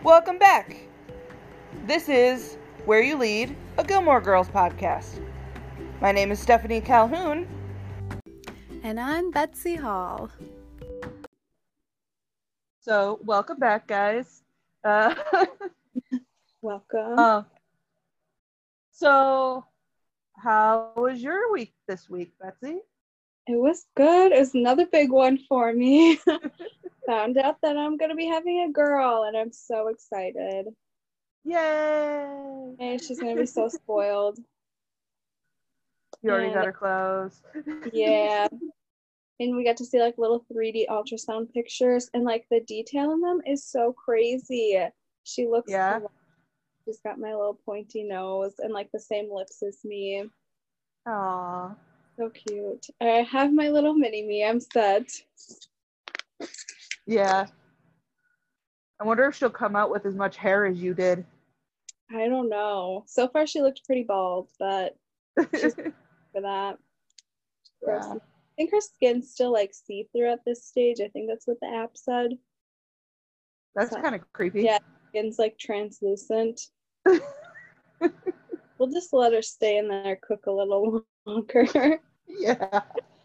Welcome back. This is Where You Lead, a Gilmore Girls podcast. My name is Stephanie Calhoun. And I'm Betsy Hall. So, welcome back, guys. Welcome. So, how was your week this week, Betsy? It was good. It was another big one for me. Found out that I'm going to be having a girl, and I'm so excited. Yay! And she's going to be so spoiled. You already got her clothes. Yeah. And we got to see like little 3D ultrasound pictures, and like the detail in them is so crazy. She looks She's got my little pointy nose and like the same lips as me. Aww. So cute. I have my little mini me. I'm set. Yeah. I wonder if she'll come out with as much hair as you did. I don't know. So far she looked pretty bald, but she's for that. Yeah. I think her skin's still like see-through at this stage. I think that's what the app said. That's kind of creepy. Yeah, skin's like translucent. We'll just let her stay in there, cook a little longer. Yeah.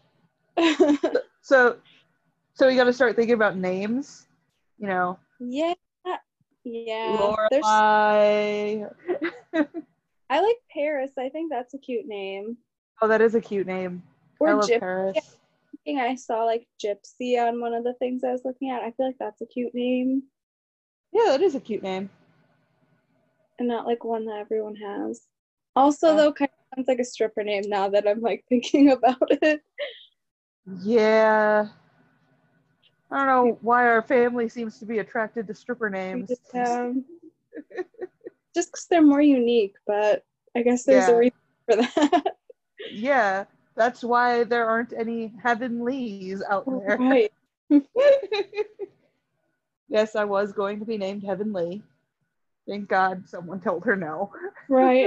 So we got to start thinking about names, you know. Yeah. Lorelai. I like Paris. I think that's a cute name. Oh, that is a cute name. Or I love Paris. I saw like Gypsy on one of the things I was looking at. I feel like that's a cute name. Yeah, that is a cute name. And not like one that everyone has. Also, though, kind of sounds like a stripper name now that I'm like thinking about it. Yeah. I don't know why our family seems to be attracted to stripper names. Just because they're more unique, but I guess there's a reason for that. Yeah, that's why there aren't any Heavenlys out there. Right. Yes, I was going to be named Heavenly. Thank God someone told her no. Right.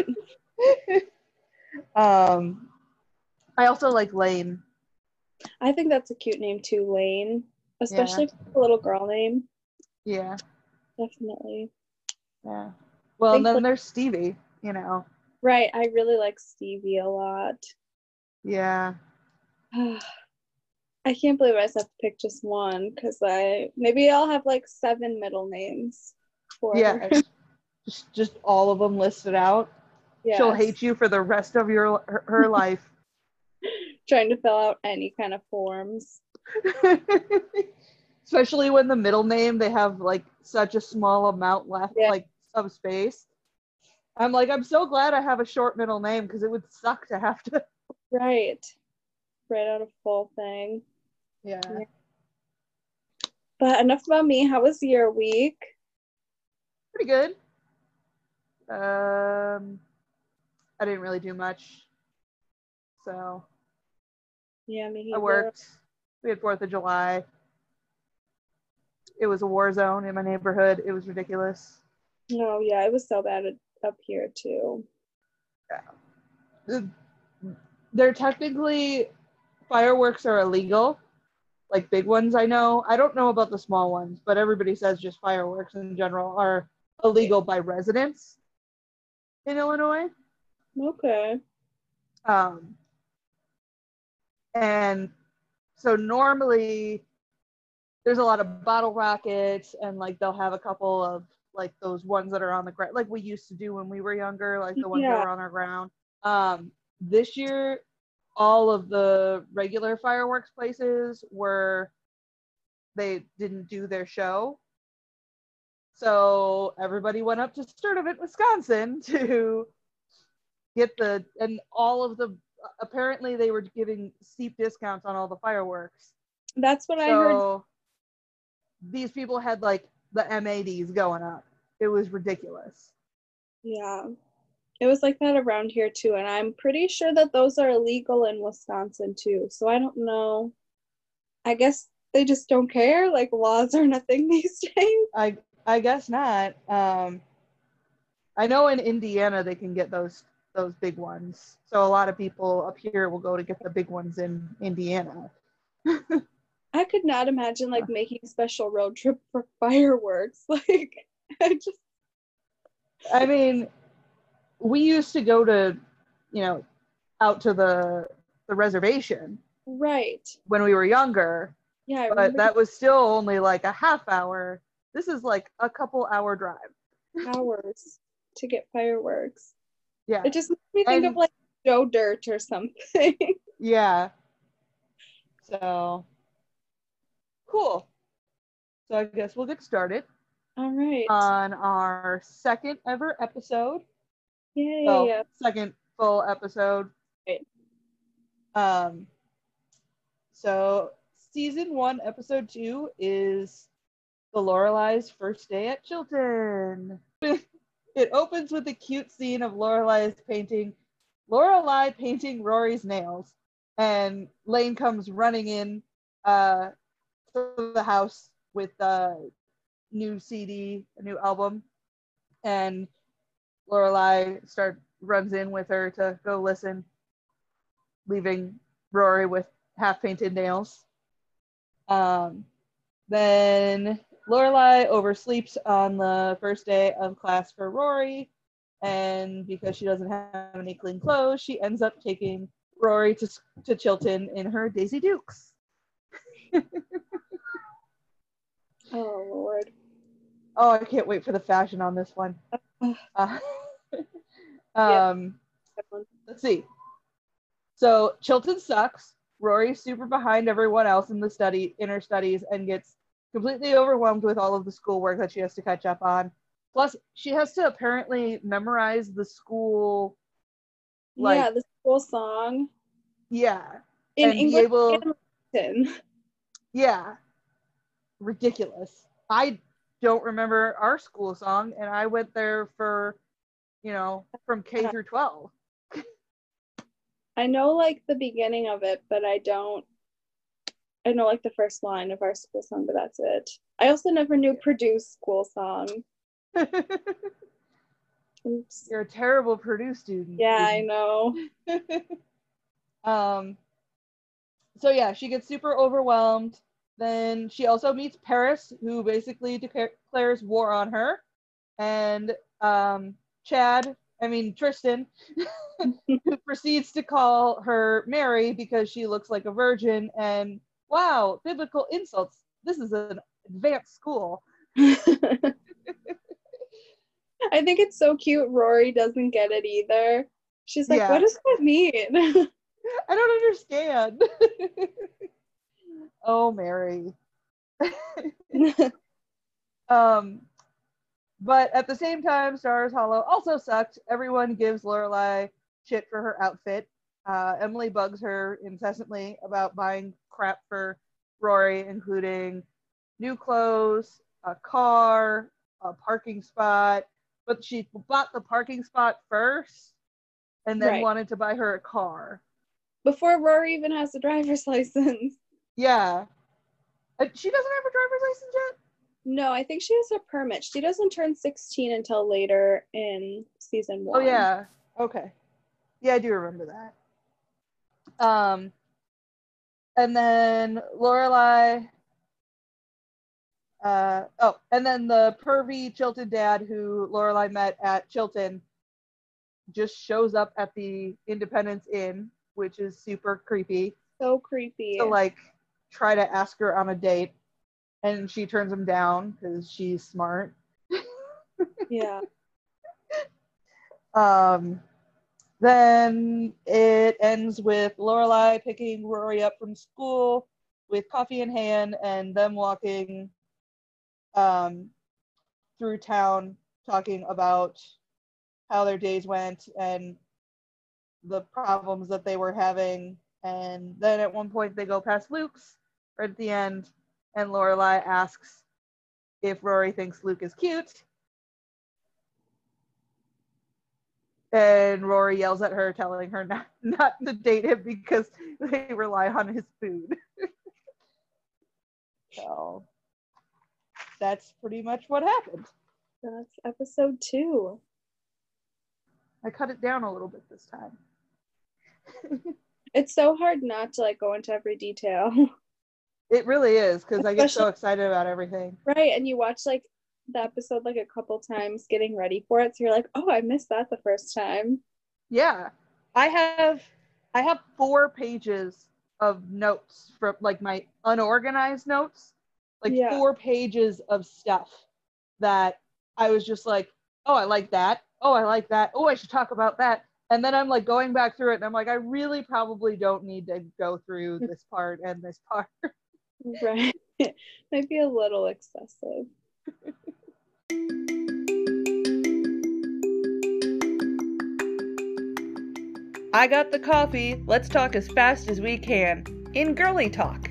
I also like Lane. I think that's a cute name too, Lane. Especially if it's a little girl name. Yeah. Definitely. Yeah. Well, and then there's Stevie, you know. Right. I really like Stevie a lot. Yeah. I can't believe I just have to pick just one because maybe I'll have like 7 middle names for her. Just all of them listed out. Yes. She'll hate you for the rest of her life. Trying to fill out any kind of forms. Especially when the middle name, they have like such a small amount left, like of space. I'm like, I'm so glad I have a short middle name because it would suck to have to. Right. Write out a full thing. Yeah. But enough about me. How was your week? Pretty good. I didn't really do much. So. Yeah, me either. I worked. We had 4th of July. It was a war zone in my neighborhood. It was ridiculous. No, yeah, it was so bad up here too. Yeah. They're technically, fireworks are illegal. Like big ones, I know. I don't know about the small ones, but everybody says just fireworks in general are illegal by residents in Illinois. Okay. And so normally there's a lot of bottle rockets, and like they'll have a couple of like those ones that are on the ground, like we used to do when we were younger, like the ones that were on our ground. This year, all of the regular fireworks places they didn't do their show. So everybody went up to Sturtevant, Wisconsin to get and all of the, apparently they were giving steep discounts on all the fireworks. That's what I heard. These people had like the MADs going up. It was ridiculous. Yeah. It was like that around here too, and I'm pretty sure that those are illegal in Wisconsin too. So I don't know. I guess they just don't care. Like laws are nothing these days. I guess not. I know in Indiana they can get those big ones. So a lot of people up here will go to get the big ones in Indiana. I could not imagine like making a special road trip for fireworks. Like I mean, we used to go to, out to the reservation. Right. When we were younger. Yeah, I but remember that was still only like a half hour. This is like a couple hour drive. hours to get fireworks. Yeah. It just makes me think of like Joe Dirt or something. Yeah. So cool. So I guess we'll get started. All right. On our second ever episode. Yay. Well, second full episode. Right. So season 1, episode 2 is the Lorelai's first day at Chilton. It opens with a cute scene of Lorelai painting Rory's nails, and Lane comes running in to the house with a new CD, a new album, and Lorelai runs in with her to go listen, leaving Rory with half-painted nails. Then Lorelai oversleeps on the first day of class for Rory, and because she doesn't have any clean clothes, she ends up taking Rory to Chilton in her Daisy Dukes. Oh, Lord. Oh, I can't wait for the fashion on this one. Let's see. So Chilton sucks. Rory's super behind everyone else in her studies and gets completely overwhelmed with all of the schoolwork that she has to catch up on. Plus, she has to apparently memorize the school. The school song. Yeah. In English and Latin. Yeah. Ridiculous. I don't remember our school song, and I went there for, from K through 12. I know like the beginning of it, but I know like the first line of our school song, but that's it. I also never knew Purdue's school song. Oops. You're a terrible Purdue student. Yeah, I know. So yeah, she gets super overwhelmed. Then she also meets Paris, who basically declares war on her. And Tristan, who proceeds to call her Mary because she looks like a virgin. And wow, biblical insults. This is an advanced school. I think it's so cute. Rory doesn't get it either. She's like, What does that mean? I don't understand. Oh, Mary. But at the same time, Stars Hollow also sucked. Everyone gives Lorelai shit for her outfit. Emily bugs her incessantly about buying crap for Rory, including new clothes, a car, a parking spot. But she bought the parking spot first and then wanted to buy her a car. Before Rory even has a driver's license. Yeah. She doesn't have a driver's license yet? No, I think she has a permit. She doesn't turn 16 until later in season 1. Oh, yeah. Okay. Yeah, I do remember that. And then Lorelai... and then the pervy Chilton dad who Lorelai met at Chilton just shows up at the Independence Inn, which is super creepy. So creepy. To try to ask her on a date, and she turns him down because she's smart. Yeah. Then it ends with Lorelai picking Rory up from school with coffee in hand and them walking through town talking about how their days went and the problems that they were having. And then at one point they go past Luke's right at the end, and Lorelai asks if Rory thinks Luke is cute. And Rory yells at her, telling her not to date him because they rely on his food. So that's pretty much what happened. That's episode 2. I cut it down a little bit this time. It's so hard not to go into every detail. It really is, because I get so excited about everything. Right, and you watch the episode like a couple times getting ready for it. So you're like, oh, I missed that the first time. Yeah. I have 4 pages of notes from like my unorganized notes, like 4 pages of stuff that I was just like, oh, I like that. Oh, I like that. Oh, I should talk about that. And then I'm like going back through it and I'm like, I really probably don't need to go through this part and this part. Right. Might be a little excessive. I got the coffee. Let's talk as fast as we can in girly talk.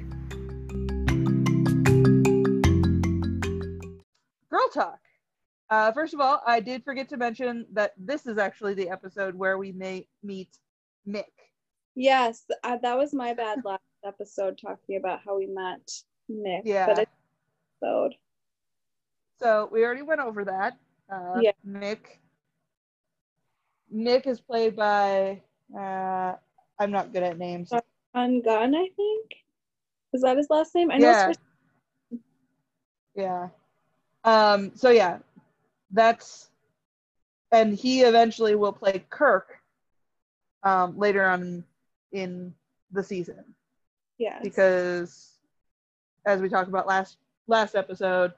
Girl talk. First of all, I did forget to mention that this is actually the episode where we meet Mick. Yes, that was my bad last episode talking about how we met Mick. Yeah. But it's episode. So we already went over that. Yeah. Mick is played by, I'm not good at names. Sean Gunn, I think. Is that his last name? I know Yeah. it's Yeah. So yeah, and he eventually will play Kirk later on in the season. Yes. Because as we talked about last episode,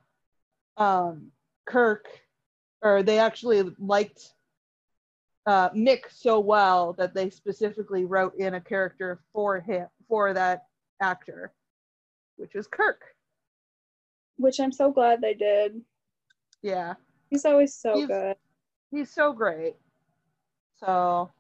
they actually liked Mick so well that they specifically wrote in a character for that actor, which is Kirk. Which I'm so glad they did. Yeah. He's always so good. He's so great. So,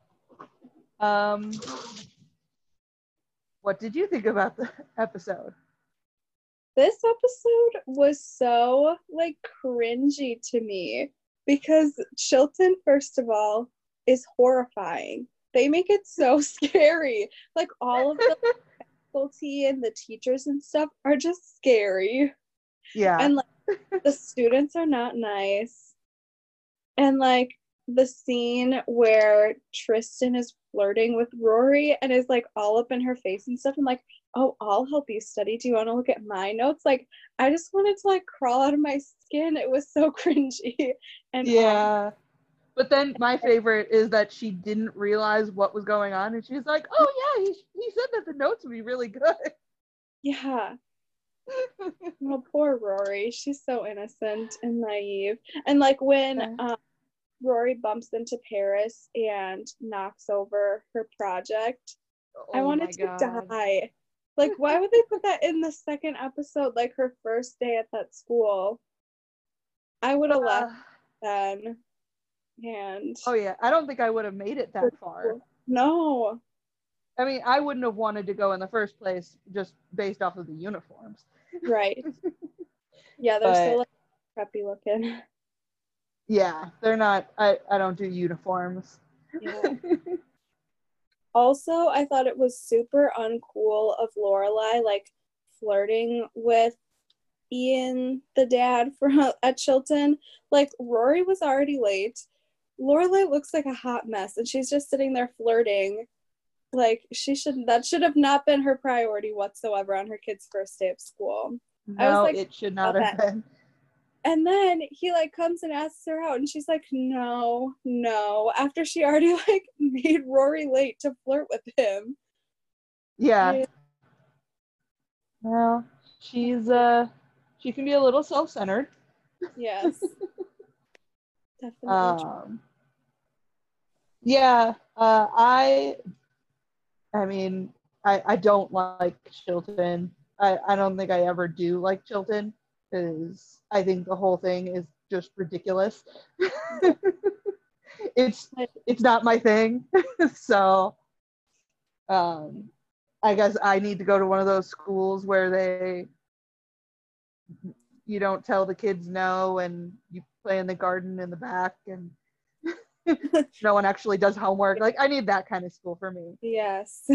what did you think about the episode? This episode was so like cringy to me because Chilton, first of all, is horrifying. They make it so scary. Like all of the faculty and the teachers and stuff are just scary. Yeah. And like the students are not nice. And like the scene where Tristan is flirting with Rory and is like all up in her face and stuff. I'm like, oh, I'll help you study. Do you want to look at my notes? Like, I just wanted to like crawl out of my skin. It was so cringy. And yeah. But then my favorite is that she didn't realize what was going on. And she's like, oh yeah, he said that the notes would be really good. Yeah. Well, poor Rory. She's so innocent and naive. And like when Rory bumps into Paris and knocks over her project, I wanted to die. Like, why would they put that in the second episode, like her first day at that school? I would have left then. And oh yeah, I don't think I would have made it that far. No. I mean, I wouldn't have wanted to go in the first place just based off of the uniforms. Right. Yeah, they're so like preppy looking. Yeah, they're not. I don't do uniforms. Yeah. Also, I thought it was super uncool of Lorelai like flirting with Ian, the dad at Chilton. Like Rory was already late. Lorelai looks like a hot mess, and she's just sitting there flirting. Like that should have not been her priority whatsoever on her kid's first day of school. No, I was like, it should not have been. And then he like comes and asks her out, and she's like, no, after she already like made Rory late to flirt with him. Yeah. Well, she can be a little self-centered. Yes. Definitely. Yeah, I mean, I don't like Chilton. I don't think I ever do like Chilton because I think the whole thing is just ridiculous. It's not my thing. So I guess I need to go to one of those schools where you don't tell the kids no and you play in the garden in the back and no one actually does homework. Like, I need that kind of school for me. Yes.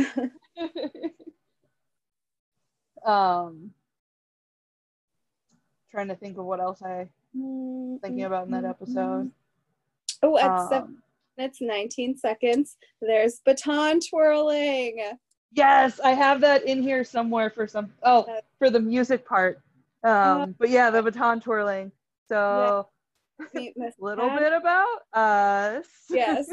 Trying to think of what else thinking about in that episode. Oh, at 7 minutes 19 seconds, there's baton twirling. Yes, I have that in here somewhere for the music part. But yeah, the baton twirling. So, Meet Miss little Patty. bit about us. Yes.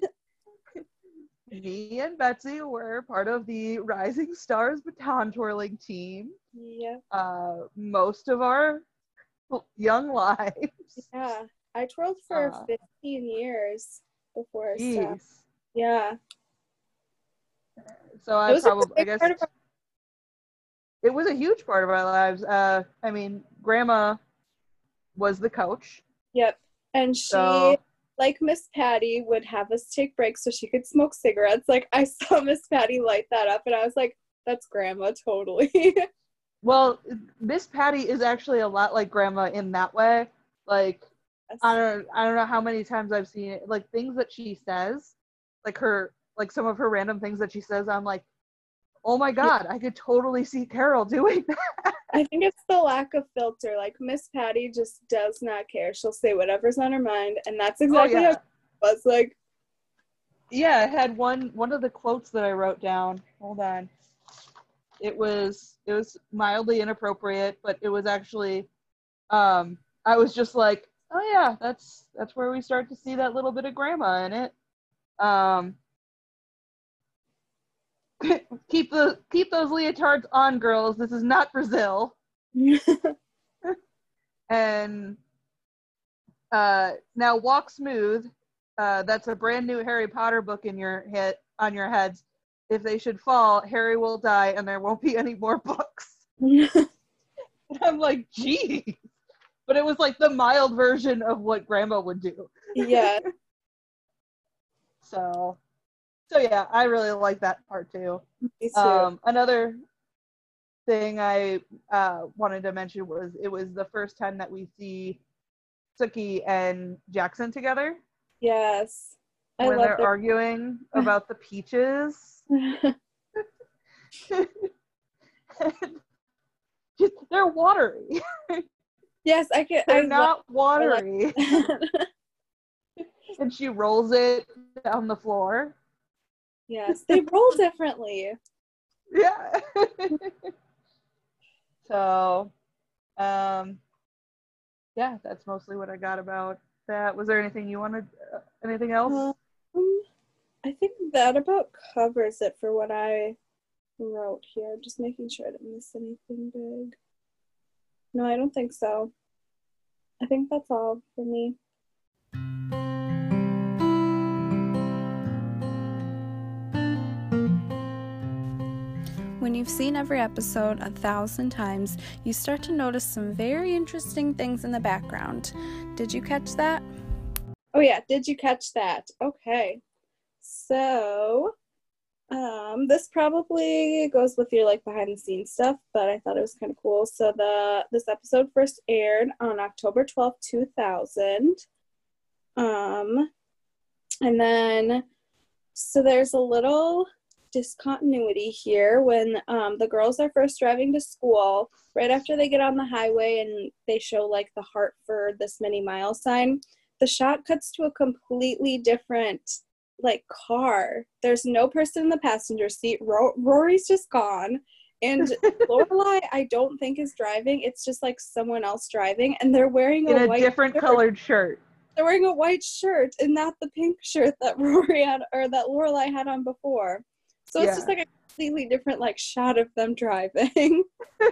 Me and Betsy were part of the Rising Stars baton twirling team. Yep. Most of our young lives. Yeah. I twirled for 15 years before I stopped. Jeez. Yeah. So I guess it was a huge part of our lives. I mean, Grandma was the coach. Yep. And she, like Miss Patty, would have us take breaks so she could smoke cigarettes. Like, I saw Miss Patty light that up, and I was like, that's Grandma, totally. Well, Miss Patty is actually a lot like Grandma in that way. Like, yes. I don't know how many times I've seen it. Like, things that she says, like some of her random things that she says, I'm like, oh my God, I could totally see Carol doing that. I think it's the lack of filter. Like, Miss Patty just does not care. She'll say whatever's on her mind, and that's exactly how it was. Like, yeah, I had one of the quotes that I wrote down. Hold on. It was mildly inappropriate, but it was actually I was just like, oh yeah, that's where we start to see that little bit of Grandma in it. Keep those leotards on, girls. This is not Brazil. And now walk smooth. That's a brand new Harry Potter book in your head, on your heads. If they should fall, Harry will die and there won't be any more books. And I'm like, geez. But it was like the mild version of what Grandma would do. Yeah. So yeah, I really like that part too. Me too. Another thing I wanted to mention was it was the first time that we see Sookie and Jackson together. Yes. When they're arguing about the peaches. They're watery. Yes, They're not watery. And she rolls it down the floor. Yes, they roll differently. Yeah. So, yeah, that's mostly what I got about that. Was there anything you wanted? Anything else? I think that about covers it for what I wrote here. Just making sure I didn't miss anything big. No, I don't think so. I think that's all for me. When you've seen every episode 1,000 times, you start to notice some very interesting things in the background. Did you catch that? Oh yeah, did you catch that? Okay. So, this probably goes with your like behind the scenes stuff, but I thought it was kind of cool. So this episode first aired on October 12th, 2000. And then, so there's a little discontinuity here when the girls are first driving to school, right after they get on the highway and they show like the heart for this many mile sign, the shot cuts to a completely different like car. There's no person in the passenger seat. Rory's just gone, and Lorelai I don't think is driving. It's just like someone else driving, and they're wearing a white different shirt. Colored shirt. They're wearing a white shirt and not the pink shirt that Rory had or that Lorelai had on before. So it's just like a completely different like shot of them driving.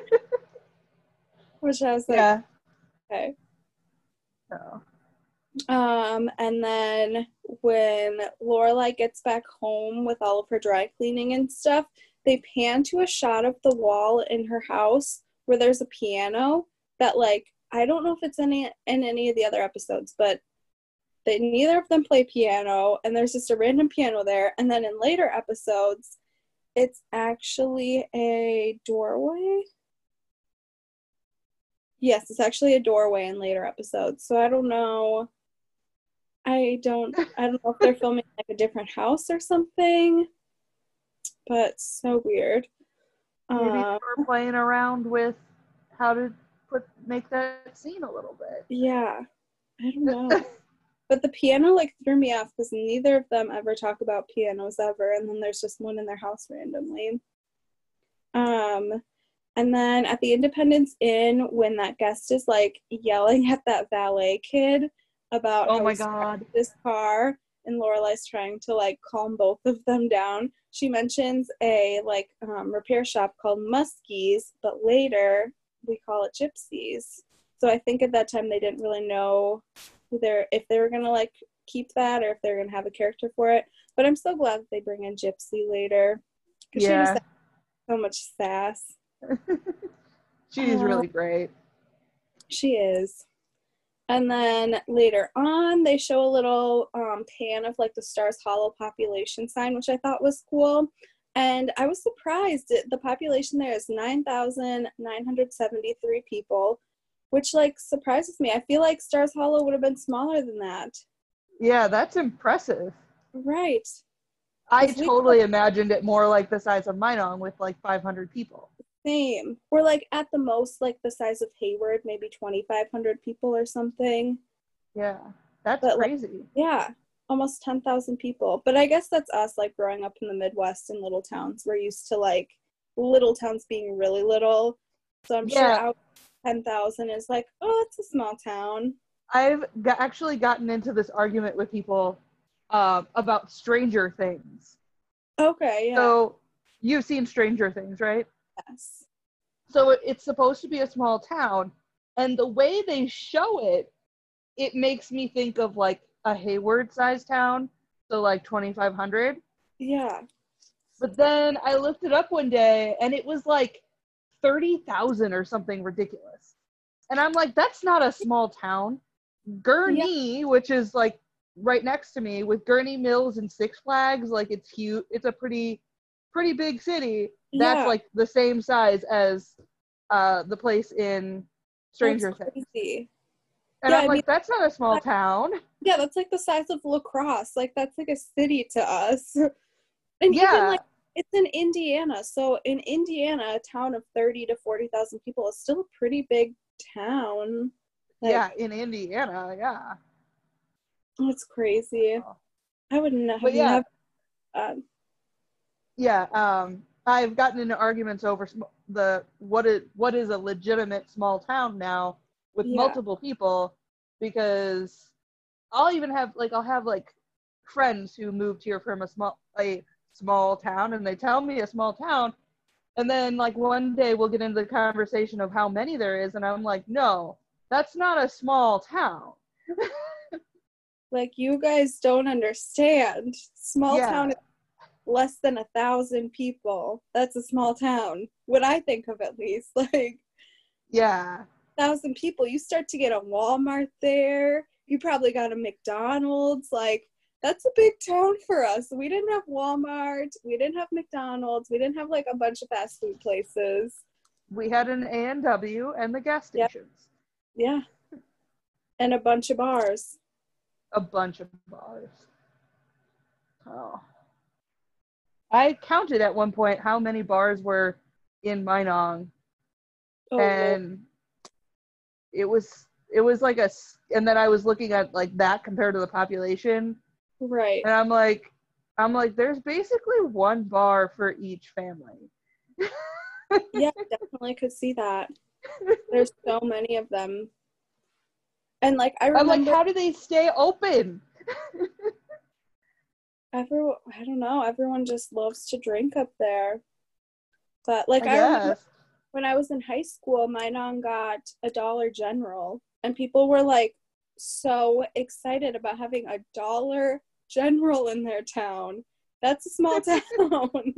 Which I was like, okay. Oh. And then when Lorelai gets back home with all of her dry cleaning and stuff, they pan to a shot of the wall in her house where there's a piano that like, I don't know if it's in any of the other episodes, but neither of them play piano, and there's just a random piano there. And then in later episodes, it's actually a doorway. Yes, it's actually a doorway in later episodes. So I don't know. I don't know if they're filming like a different house or something. But so weird. Maybe we're playing around with how to make that scene a little bit. Yeah. I don't know. But the piano like threw me off because neither of them ever talk about pianos ever, and then there's just one in their house randomly. And And then at the Independence Inn, when that guest is like yelling at that valet kid about Oh how my he's God. this car, and Lorelai's trying to like calm both of them down, she mentions a like repair shop called Muskies, but later we call it Gypsies. So I think at that time they didn't really know if they were gonna like keep that or if they were gonna have a character for it. But I'm so glad that they bring in Gypsy later because she just has so much sass. She's really great. She is. And then later on, they show a little pan of like the Stars Hollow population sign, which I thought was cool. And I was surprised. The population there is 9,973 people, which like surprises me. I feel like Stars Hollow would have been smaller than that. Yeah, that's impressive. Right. I totally imagined it more like the size of Minong with like 500 people. Same. Or like at the most like the size of Hayward, maybe 2,500 people or something. Yeah, that's crazy. Like, yeah, almost 10,000 people. But I guess that's us like growing up in the Midwest in little towns. We're used to like little towns being really little. So I'm sure out 10,000 is like, oh, it's a small town. I've actually gotten into this argument with people about Stranger Things. Okay, yeah. So you've seen Stranger Things, right? Yes. So it's supposed to be a small town, and the way they show it, it makes me think of like a Hayward-sized town, so like 2,500. Yeah. But then I looked it up one day, and it was like 30,000 or something ridiculous. And I'm like, that's not a small town. Gurnee, which is like right next to me, with Gurnee Mills and Six Flags, like it's huge. It's a pretty big city. That's like the same size as the place in Stranger Things. And I'm like, that's not a small town. Yeah, that's like the size of La Crosse. Like that's like a city to us. And even like it's in Indiana. So in Indiana, a town of 30 to 40,000 people is still a pretty big town. Like, yeah, in Indiana, yeah. That's crazy. Oh. I would never. I've gotten into arguments over what is a legitimate small town now with multiple people, because I'll have friends who moved here from a small town, and they tell me a small town, and then like one day we'll get into the conversation of how many there is, and I'm like, no, that's not a small town. Like, you guys don't understand. Small town is less than 1,000 people. That's a small town. What I think of, at least. Like, 1,000 people. You start to get a Walmart there. You probably got a McDonald's. Like, that's a big town for us. We didn't have Walmart. We didn't have McDonald's. We didn't have like a bunch of fast food places. We had an A&W and the gas stations. Yeah. And a bunch of bars. A bunch of bars. Oh. I counted at one point how many bars were in and it was like and then I was looking at like that compared to the population. Right. And I'm like, there's basically one bar for each family. Yeah, definitely could see that. There's so many of them. And like I remember, I'm like, how do they stay open? I don't know. Everyone just loves to drink up there. But like I remember when I was in high school, my mom got a Dollar General, and people were like so excited about having a Dollar General in their town. That's a small town.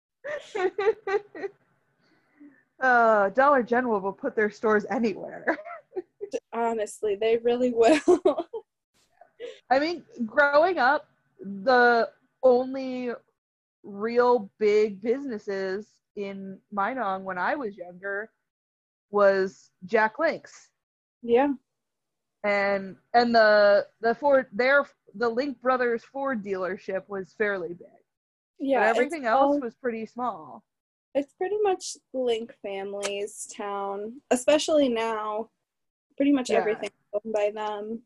Dollar General will put their stores anywhere. Honestly, they really will. I mean, growing up, the only real big businesses in Minong when I was younger was Jack Link's. Yeah. And the Link Brothers Ford dealership was fairly big. Yeah. But everything else was pretty small. It's pretty much Link family's town, especially now. Pretty much everything's owned by them.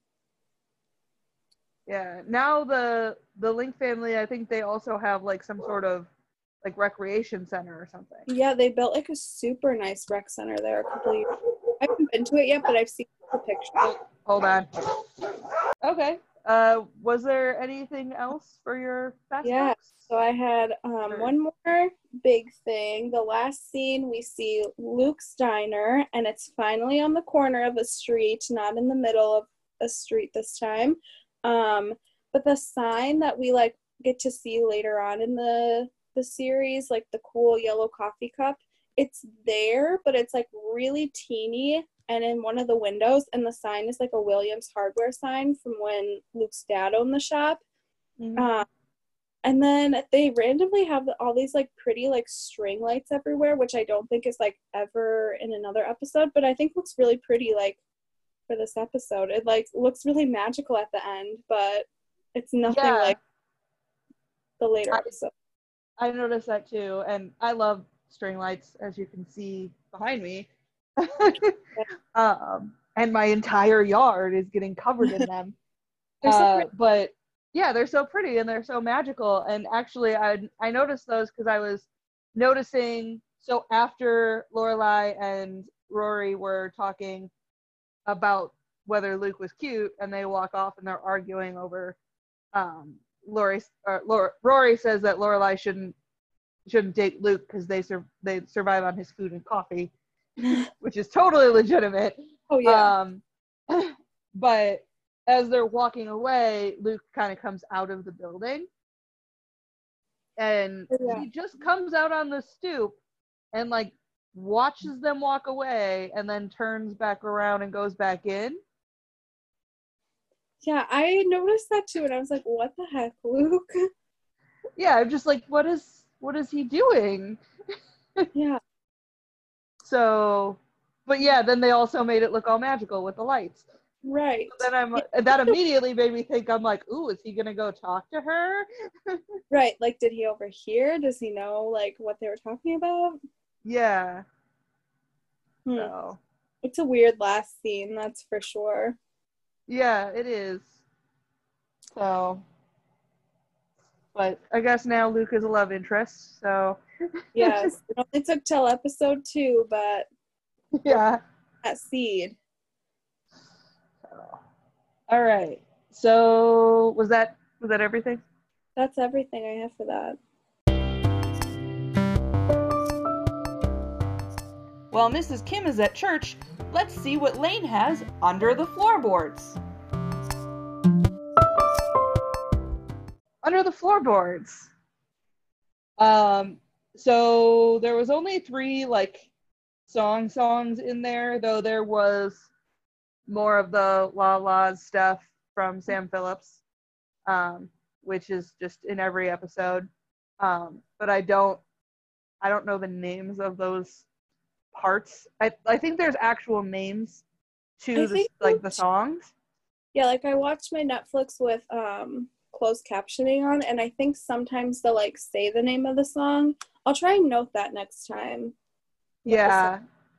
Yeah. Now the Link family, I think they also have like some sort of like recreation center or something. Yeah, they built like a super nice rec center there a couple of years ago. I haven't been to it yet, but I've seen the pictures. Hold on. Okay. Was there anything else for your fast Yeah, facts? so I had one more big thing. The last scene, we see Luke's diner, and it's finally on the corner of a street, not in the middle of a street this time. But the sign that we like get to see later on in the series, like the cool yellow coffee cup, it's there, but it's like really teeny and in one of the windows, and the sign is like a Williams Hardware sign from when Luke's dad owned the shop. Mm-hmm. And then they randomly have all these like pretty like string lights everywhere, which I don't think is like ever in another episode, but I think looks really pretty like for this episode. It like looks really magical at the end, but it's nothing like the later episode. I noticed that too, and I love string lights, as you can see behind me. And my entire yard is getting covered in them. But yeah, they're so pretty and they're so magical. And actually, I noticed those because I was noticing. So after Lorelai and Rory were talking about whether Luke was cute, and they walk off and they're arguing over. Rory says that Lorelai shouldn't date Luke because they survive on his food and coffee, which is totally legitimate. Oh yeah. But as they're walking away, Luke kind of comes out of the building, and he just comes out on the stoop and like watches them walk away, and then turns back around and goes back in. Yeah, I noticed that too, and I was like, "What the heck, Luke?" Yeah, I'm just like, what is he doing? Yeah. So, but yeah, then they also made it look all magical with the lights. Right. So then that immediately made me think, I'm like, ooh, is he gonna go talk to her? Right. Like, did he overhear? Does he know like what they were talking about? Yeah. So. It's a weird last scene, that's for sure. Yeah, it is. So, but I guess now Luke is a love interest, so. Yes, it only took till episode 2, but yeah, that seed. So. All right. So was that everything? That's everything I have for that. While Mrs. Kim is at church, let's see what Lane has under the floorboards. Under the floorboards. So there was only 3 like songs in there, though there was more of the La La stuff from Sam Phillips, which is just in every episode. But I don't know the names of those parts. I think there's actual names to the songs. Yeah, like I watched my Netflix with closed captioning on, and I think sometimes they'll like say the name of the song. I'll try and note that next time. Yeah.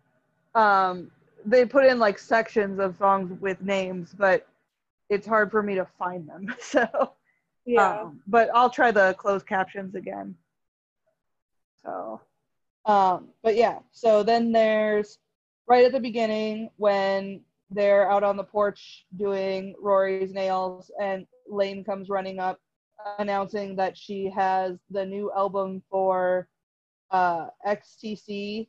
They put in like sections of songs with names, but it's hard for me to find them. So yeah. But I'll try the closed captions again. So but yeah, so then there's right at the beginning when they're out on the porch doing Rory's nails, and Lane comes running up announcing that she has the new album for XTC,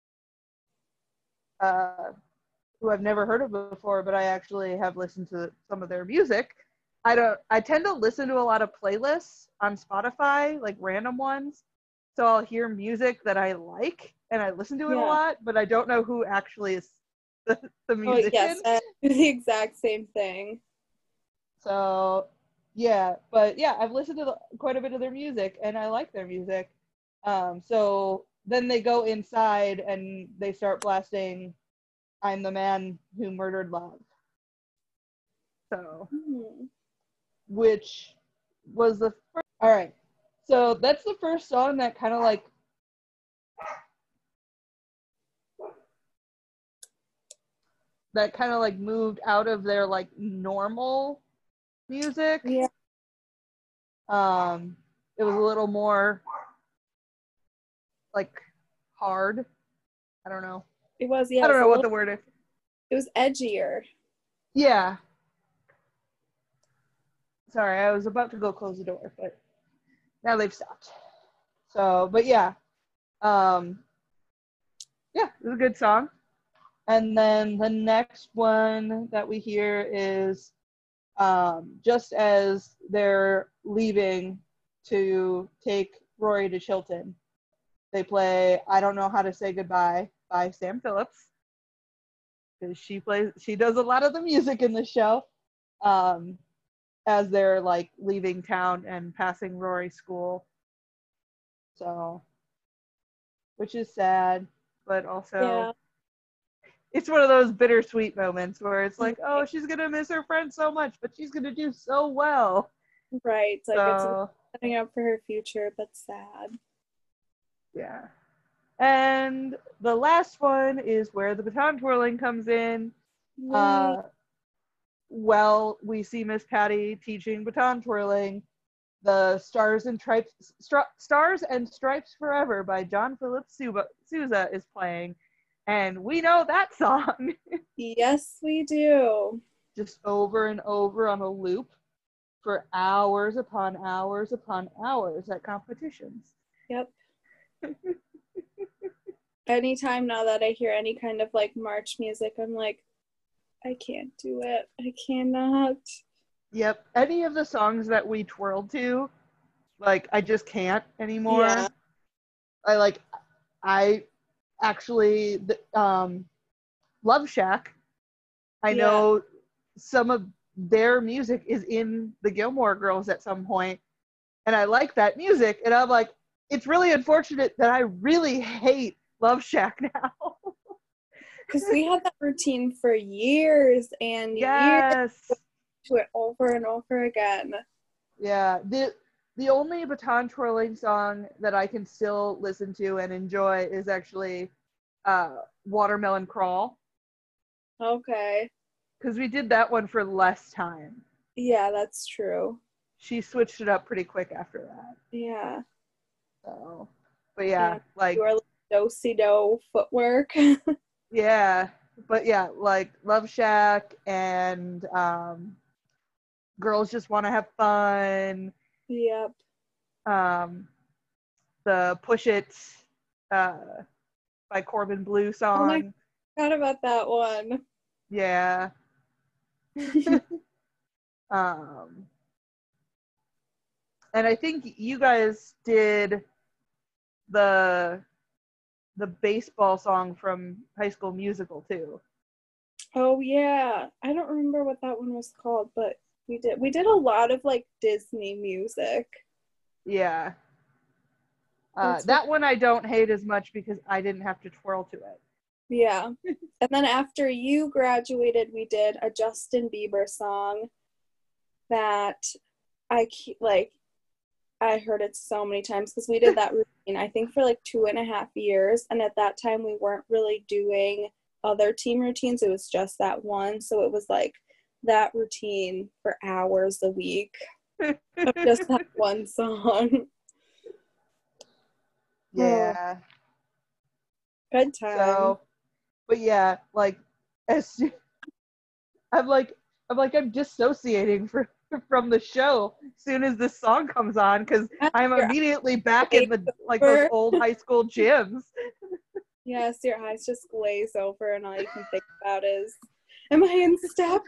who I've never heard of before, but I actually have listened to some of their music. I tend to listen to a lot of playlists on Spotify, like random ones. So I'll hear music that I like and I listen to it a lot, but I don't know who actually is the musician. Yes, I do the exact same thing. So yeah, but yeah, I've listened to quite a bit of their music and I like their music. So then they go inside and they start blasting I'm the Man Who Murdered Love. So, which was the first. All right. So that's the first song that kind of like moved out of their like normal music. Yeah. It was a little more like hard. I don't know. It was, yeah. I don't know what the word is. It was edgier. Yeah. Sorry, I was about to go close the door, but now they've stopped. So, but yeah. Yeah, it was a good song. And then the next one that we hear is just as they're leaving to take Rory to Chilton, they play I Don't Know How to Say Goodbye by Sam Phillips. Because she does a lot of the music in the show. As they're like leaving town and passing Rory's school. So, which is sad, but also it's one of those bittersweet moments where it's like, oh, she's gonna miss her friend so much, but she's gonna do so well. Right. Like so, it's setting up for her future, but sad. Yeah. And the last one is where the baton twirling comes in. Well, we see Miss Patty teaching baton twirling. The Stars and Stripes Forever by John Philip Sousa is playing. And we know that song. Yes, we do. Just over and over on a loop for hours upon hours upon hours at competitions. Yep. Anytime now that I hear any kind of like march music, I'm like, I can't do it. I cannot. Yep. Any of the songs that we twirled to, like, I just can't anymore. Yeah. I actually, Love Shack, I know some of their music is in the Gilmore Girls at some point, and I like that music, and I'm like, it's really unfortunate that I really hate Love Shack now. Because we had that routine for years and years to it over and over again. Yeah. The only baton twirling song that I can still listen to and enjoy is actually Watermelon Crawl. Okay. Because we did that one for less time. Yeah, that's true. She switched it up pretty quick after that. Yeah. So, but yeah, like your do-si-do footwork. Yeah, but yeah, like Love Shack and Girls Just Want to Have Fun. Yep. The Push It by Corbin Bleu song. Oh my, forgot about that one. Yeah. And I think you guys did the baseball song from High School Musical too. Oh yeah, I don't remember what that one was called, but we did a lot of like Disney music. Yeah. That one I don't hate as much because I didn't have to twirl to it. Yeah. And then after you graduated, we did a Justin Bieber song that I heard it so many times because we did that routine, I think, for like 2.5 years. And at that time, we weren't really doing other team routines. It was just that one. So it was like that routine for hours a week of just that one song. Yeah. Oh. Good time. So, but yeah, like, I'm dissociating from the show as soon as this song comes on because I'm immediately back in the those old high school gyms. Yes, your eyes just glaze over and all you can think about is, am I in step?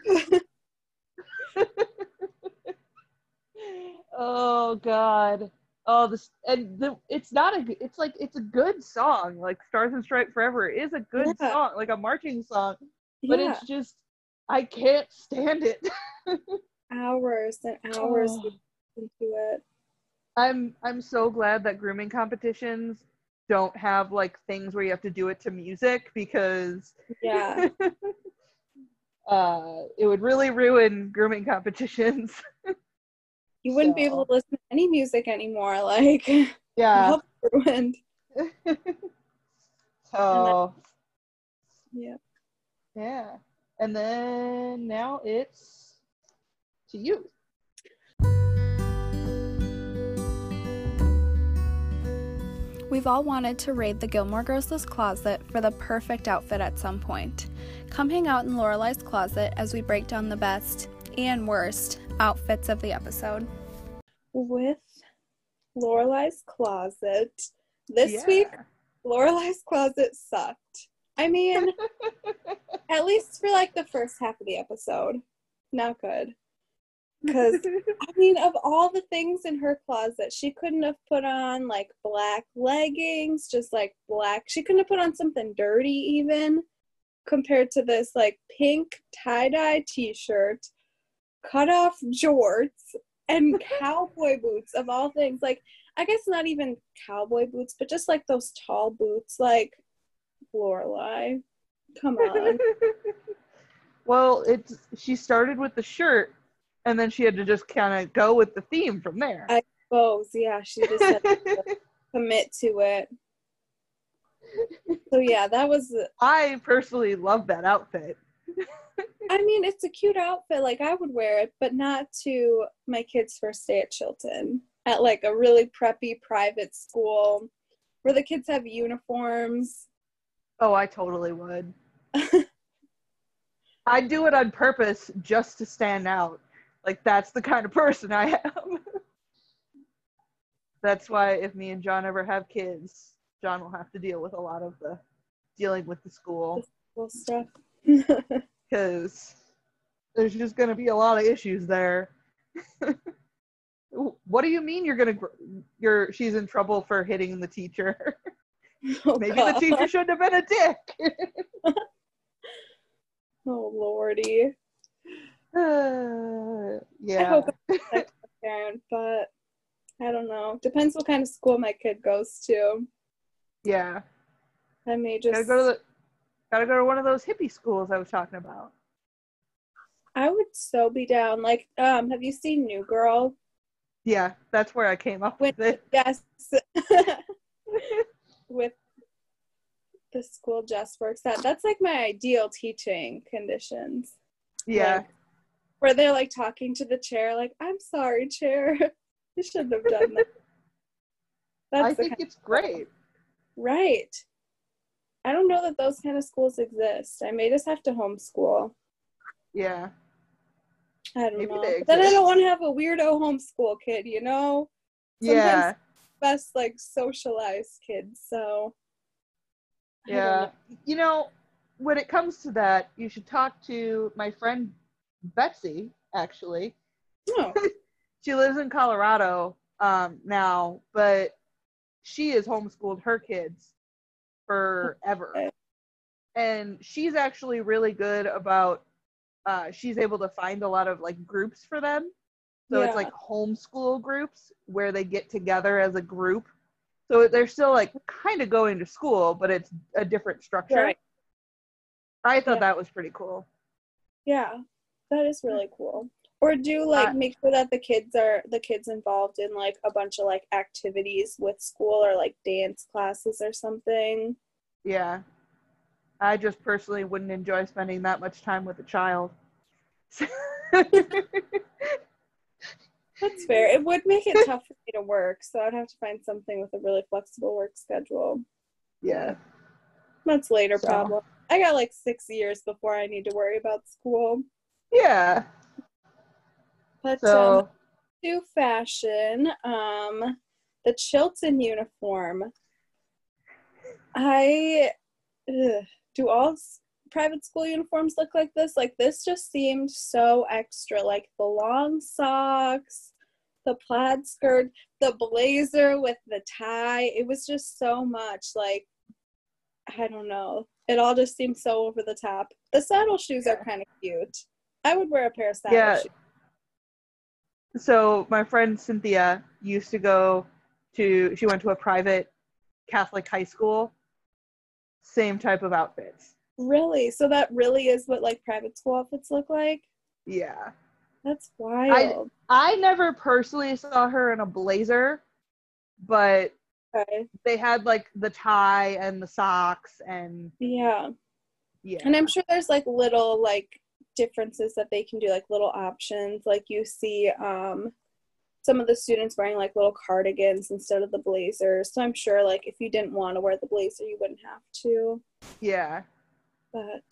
Oh God. Oh, it's a good song. Like Stars and Stripes Forever is a good song, like a marching song. But it's just, I can't stand it. Hours and hours into it. I'm so glad that grooming competitions don't have like things where you have to do it to music because it would really ruin grooming competitions. You wouldn't be able to listen to any music anymore. Like, ruined. So, yeah. And then now it's to you. We've all wanted to raid the Gilmore Girls' closet for the perfect outfit at some point. Come hang out in Lorelai's closet as we break down the best and worst outfits of the episode. With Lorelai's closet, this week, Lorelai's closet sucked. I mean, at least for like the first half of the episode. Not good. Because, I mean, of all the things in her closet, she couldn't have put on, like, black leggings, just, like, black. She couldn't have put on something dirty, even, compared to this, like, pink tie-dye t-shirt, cut-off jorts, and cowboy boots, of all things. Like, I guess not even cowboy boots, but just, like, those tall boots. Like, Lorelai, come on. Well, she started with the shirt, and then she had to just kind of go with the theme from there. I suppose, yeah, she just had to commit to it. So yeah, that was... I personally love that outfit. I mean, it's a cute outfit. Like, I would wear it, but not to my kid's first day at Chilton. At, like, a really preppy private school where the kids have uniforms. Oh, I totally would. I'd do it on purpose just to stand out. Like, that's the kind of person I am. That's why if me and John ever have kids, John will have to deal with a lot of dealing with the school. The school stuff. Because there's just going to be a lot of issues there. What do you mean she's in trouble for hitting the teacher? Oh, Maybe God. the teacher shouldn't have been a dick. Oh, Lordy. Yeah. I hope I'm a parent, but I don't know. Depends what kind of school my kid goes to. Yeah. I may just... Gotta go to one of those hippie schools I was talking about. I would so be down. Like, have you seen New Girl? Yeah, that's where I came up with it. Yes. With the school Jess works at. That's like my ideal teaching conditions. Yeah. Like, where they're like talking to the chair, like, I'm sorry, chair. You shouldn't have done that. I think it's great. Right. I don't know that those kind of schools exist. I may just have to homeschool. Yeah. I don't Maybe know. they But then I exist. don't want to have a weirdo homeschool kid, you know? Yeah. Best like socialized kids, so I don't Yeah. know. You know, when it comes to that, you should talk to my friend Betsy, actually. Oh. She lives in Colorado now, but she has homeschooled her kids forever. Okay. And she's actually really good about, she's able to find a lot of like groups for them. So it's like homeschool groups where they get together as a group. So they're still like kind of going to school, but it's a different structure. Right. I thought that was pretty cool. Yeah, that is really cool. Or do like make sure that the kids involved in like a bunch of like activities with school or like dance classes or something. Yeah. I just personally wouldn't enjoy spending that much time with a child. That's fair. It would make it tough for me to work, so I'd have to find something with a really flexible work schedule. Yeah. That's later problem. I got like 6 years before I need to worry about school. Yeah. But So to fashion, the Chilton uniform. Do all private school uniforms look like this? Like, this just seemed so extra. Like the long socks, the plaid skirt, the blazer with the tie. It was just so much. Like, I don't know. It all just seemed so over the top. The saddle shoes are kind of cute. I would wear a pair of saddle shoes. So my friend Cynthia used to she went to a private Catholic high school. Same type of outfits. Really? So that really is what like private school outfits look like? Yeah. That's wild. I never personally saw her in a blazer, but they had like the tie and the socks and yeah. And I'm sure there's like little like differences that they can do, like little options. Like you see some of the students wearing like little cardigans instead of the blazers. So I'm sure like if you didn't want to wear the blazer, you wouldn't have to. Yeah. But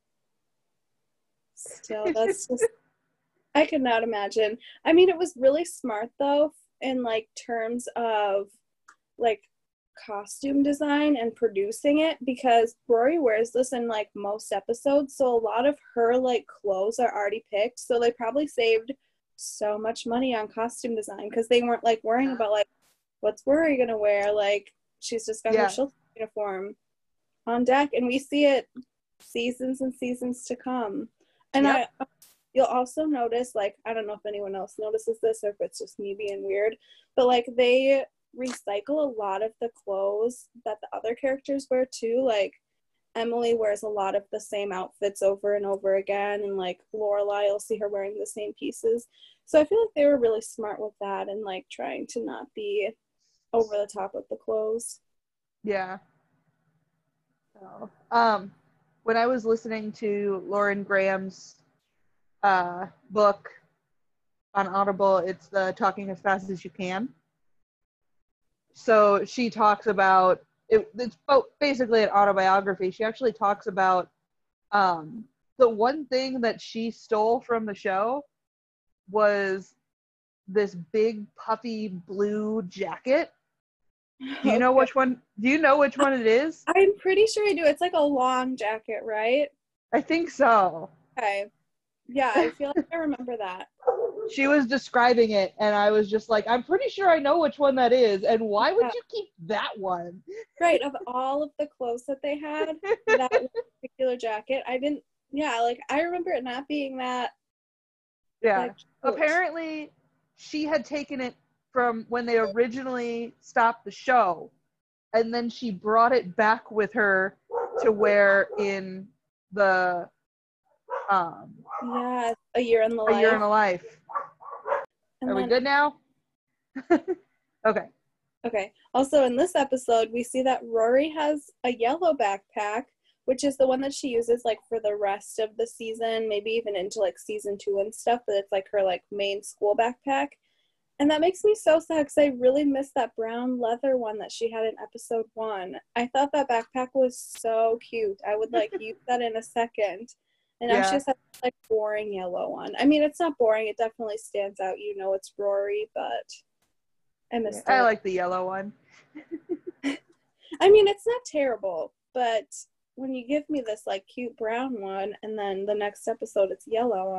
still, that's just, I could not imagine. I mean, it was really smart though, in like terms of like costume design and producing it, because Rory wears this in like most episodes, so a lot of her like clothes are already picked, so they probably saved so much money on costume design because they weren't like worrying about like what's Rory gonna wear. Like she's just got her Chilton uniform on deck, and we see it seasons and seasons to come. And you'll also notice, like, I don't know if anyone else notices this or if it's just me being weird, but like they recycle a lot of the clothes that the other characters wear too. Like Emily wears a lot of the same outfits over and over again, and like Lorelai, you'll see her wearing the same pieces. So I feel like they were really smart with that and like trying to not be over the top with the clothes. Yeah. So, when I was listening to Lauren Graham's book on Audible, it's the Talking as Fast as You Can. So she talks about it's basically an autobiography. She actually talks about the one thing that she stole from the show was this big puffy blue jacket. Do you know which one? Do you know which one it is? I'm pretty sure I do. It's like a long jacket, right? I think so. Okay. Yeah, I feel like I remember that. She was describing it, and I was just like, I'm pretty sure I know which one that is, and why would you keep that one? Right, of all of the clothes that they had, that particular jacket, I remember it not being that. Yeah. Like, apparently, she had taken it from when they originally stopped the show, and then she brought it back with her to wear in the A Year in the Life. A Year in the Life. And Are we good now? Okay. Also in this episode, we see that Rory has a yellow backpack, which is the one that she uses like for the rest of the season, maybe even into like season 2 and stuff, but it's like her like main school backpack. And that makes me so sad because I really miss that brown leather one that she had in episode 1. I thought that backpack was so cute. I would like use that in a second. And now she has that like boring yellow one. I mean, it's not boring. It definitely stands out. You know, it's Rory, but I miss it. I like the yellow one. I mean, it's not terrible, but when you give me this like cute brown one and then the next episode it's yellow,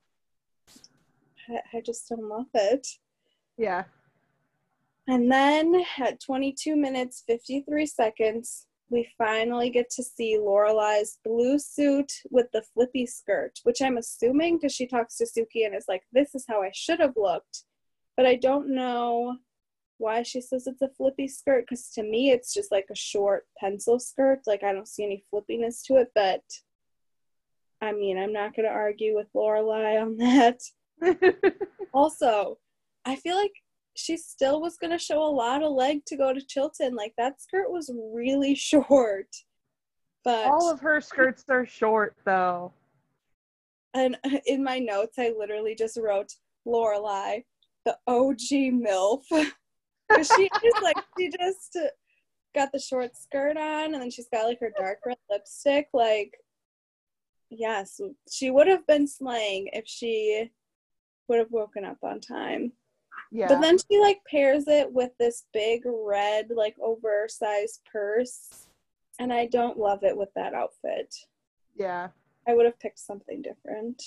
I just don't love it. Yeah. And then at 22 minutes, 53 seconds, we finally get to see Lorelai's blue suit with the flippy skirt, which I'm assuming because she talks to Suki and is like, this is how I should have looked. But I don't know why she says it's a flippy skirt, because to me it's just like a short pencil skirt. Like I don't see any flippiness to it, but I mean, I'm not going to argue with Lorelai on that. Also, I feel like she still was going to show a lot of leg to go to Chilton. Like that skirt was really short. But all of her skirts are short though. And in my notes, I literally just wrote Lorelai, the OG MILF. Because she just got the short skirt on, and then she's got like her dark red lipstick. Like, yes, she would have been slaying if she would have woken up on time. Yeah. But then she like pairs it with this big red like oversized purse, and I don't love it with that outfit. Yeah. I would have picked something different.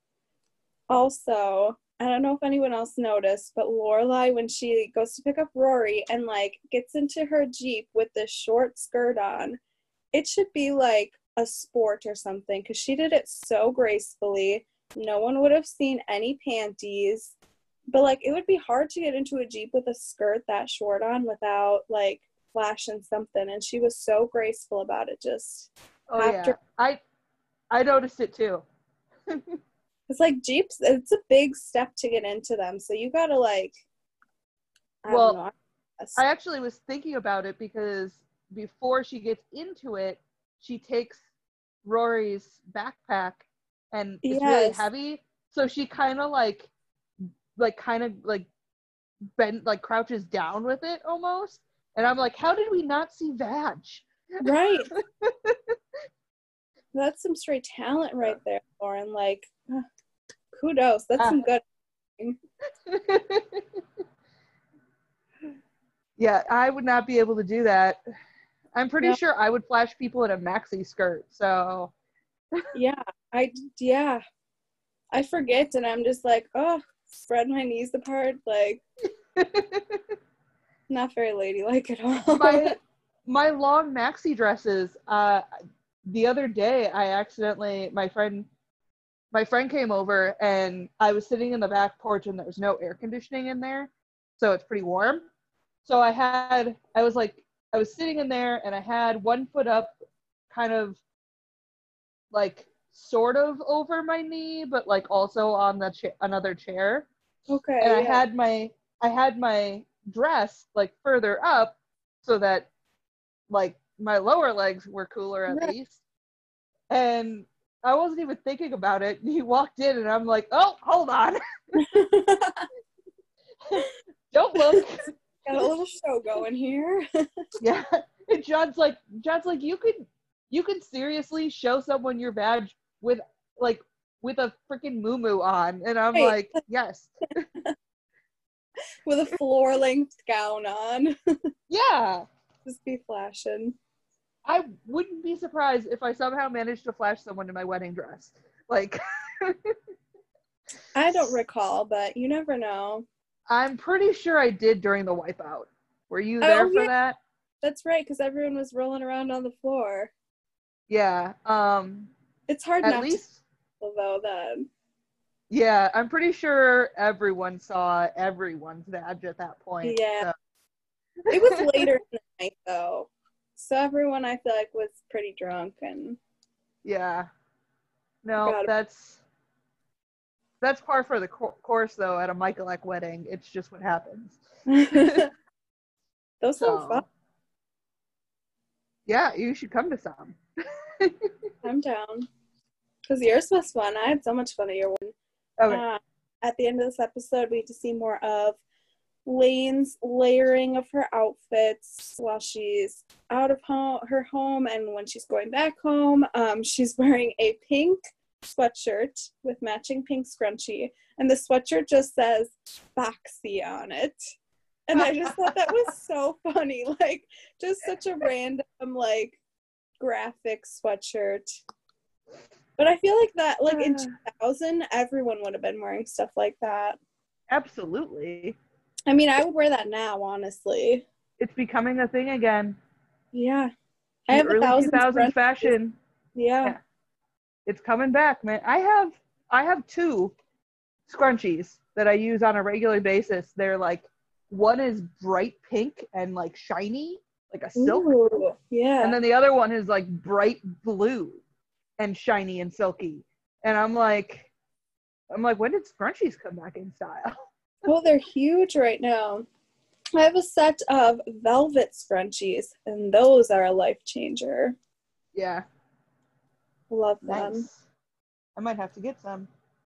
Also, I don't know if anyone else noticed, but Lorelai, when she goes to pick up Rory and like gets into her Jeep with this short skirt on, it should be like a sport or something, because she did it so gracefully. No one would have seen any panties. But like it would be hard to get into a Jeep with a skirt that short on without like flashing something, and she was so graceful about it. Just I noticed it too. It's like Jeeps, it's a big step to get into them, so you gotta like I actually was thinking about it, because before she gets into it, she takes Rory's backpack and it's really heavy, so she kind of like bend, like crouches down with it almost. And I'm like, how did we not see vag? Right. That's some straight talent right there, Lauren. Like, kudos. That's some good. Yeah, I would not be able to do that. I'm pretty sure I would flash people in a maxi skirt. So yeah, I forget, and I'm just like, oh, spread my knees apart, like, not very ladylike at all. my long maxi dresses. The other day, I accidentally, my friend came over, and I was sitting in the back porch, and there was no air conditioning in there, so it's pretty warm. So I was sitting in there, and I had one foot up, kind of like sort of over my knee, but like also on the another chair. Okay. And I had my dress like further up so that like my lower legs were cooler at least. And I wasn't even thinking about it. He walked in, and I'm like, oh, hold on. Don't look. Got a little show going here. Yeah. And John's like, you could seriously show someone your badge with a freaking muumuu on. And I'm like, yes. With a floor-length gown on. Yeah. Just be flashing. I wouldn't be surprised if I somehow managed to flash someone in my wedding dress. Like, I don't recall, but you never know. I'm pretty sure I did during the wipeout. Were you there for that? That's right, because everyone was rolling around on the floor. Yeah. It's hard at not least, to, though, then. Yeah, I'm pretty sure everyone saw everyone's badge at that point. Yeah. So. It was later in the night, though. So everyone, I feel like, was pretty drunk. And yeah. No, that's par for the course, though, at a Michaelak wedding. It's just what happens. Those sound fun. Yeah, you should come to some. I'm down. Because yours was fun. I had so much fun at your one. Okay. At the end of this episode, we get to see more of Lane's layering of her outfits while she's out of her home, and when she's going back home, she's wearing a pink sweatshirt with matching pink scrunchie, and the sweatshirt just says Foxy on it. And I just thought that was so funny. Like, just such a random, like, graphic sweatshirt. But I feel like that, like, in 2000, everyone would have been wearing stuff like that. Absolutely. I mean, I would wear that now, honestly. It's becoming a thing again. Yeah. I have early 2000s fashion. Yeah. It's coming back, man. I have two scrunchies that I use on a regular basis. They're like, one is bright pink and like shiny, like a silk. Ooh, yeah. And then the other one is like bright blue and shiny and silky. And I'm like, when did scrunchies come back in style? Well, they're huge right now. I have a set of velvet scrunchies, and those are a life changer. Yeah. Love them. Nice. I might have to get some.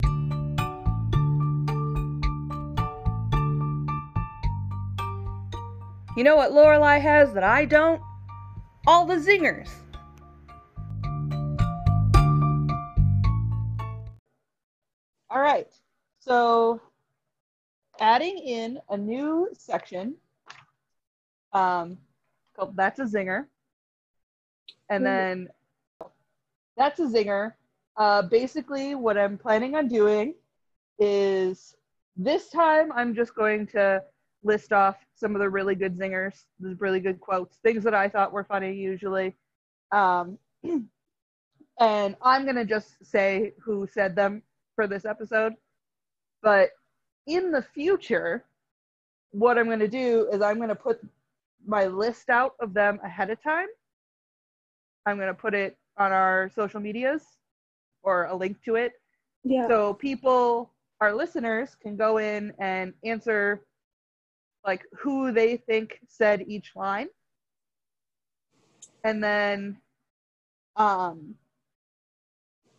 You know what Lorelai has that I don't? All the zingers. All right. So adding in a new section called That's a Zinger. And then That's a Zinger. Basically, what I'm planning on doing is this time I'm just going to list off some of the really good zingers, the really good quotes, things that I thought were funny usually. And I'm going to just say who said them for this episode. But in the future, what I'm going to do is I'm going to put my list out of them ahead of time. I'm going to put it on our social medias or a link to it. Yeah. So people, our listeners, can go in and answer like who they think said each line. And then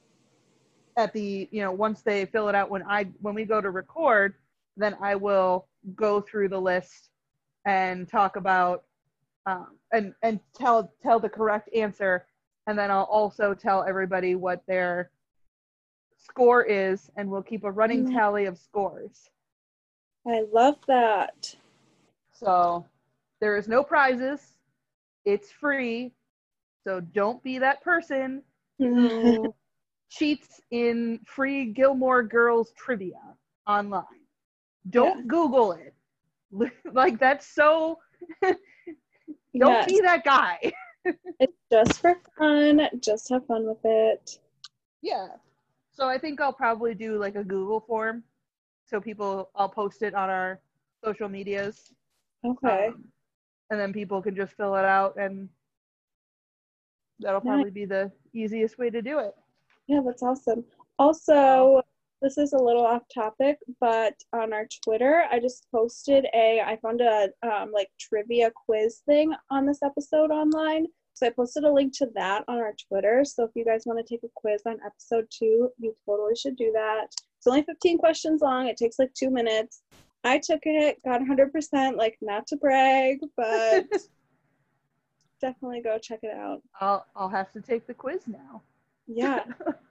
at the, once they fill it out, when we go to record, then I will go through the list and talk about and tell the correct answer, and then I'll also tell everybody what their score is, and we'll keep a running tally of scores. I love that. So there is no prizes. It's free. So don't be that person who cheats in free Gilmore Girls trivia online. Don't Google it. Like, that's so... Don't be that guy. It's just for fun. Just have fun with it. Yeah. So I think I'll probably do like a Google form. So I'll post it on our social medias. Okay. And then people can just fill it out, and that'll probably be the easiest way to do it. Yeah, that's awesome. Also, this is a little off topic, but on our Twitter, I just posted I found a like trivia quiz thing on this episode online. So I posted a link to that on our Twitter. So if you guys want to take a quiz on episode 2, you totally should do that. It's only 15 questions long. It takes like 2 minutes. I took it, got 100%, like, not to brag, but definitely go check it out. I'll have to take the quiz now. Yeah.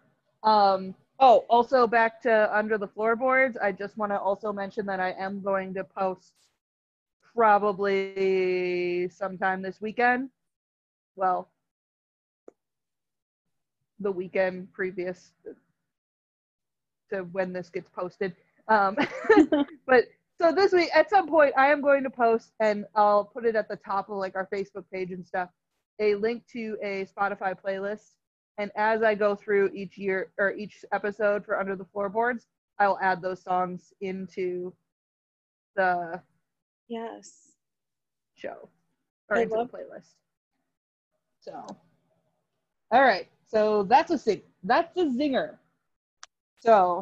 Also back to Under the Floorboards, I just want to also mention that I am going to post probably sometime this weekend. Well, the weekend previous to when this gets posted. But so this week, at some point, I am going to post, and I'll put it at the top of like our Facebook page and stuff, a link to a Spotify playlist. And as I go through each episode for Under the Floorboards, I'll add those songs into the show or into the playlist. So, all right. So that's a zinger. So,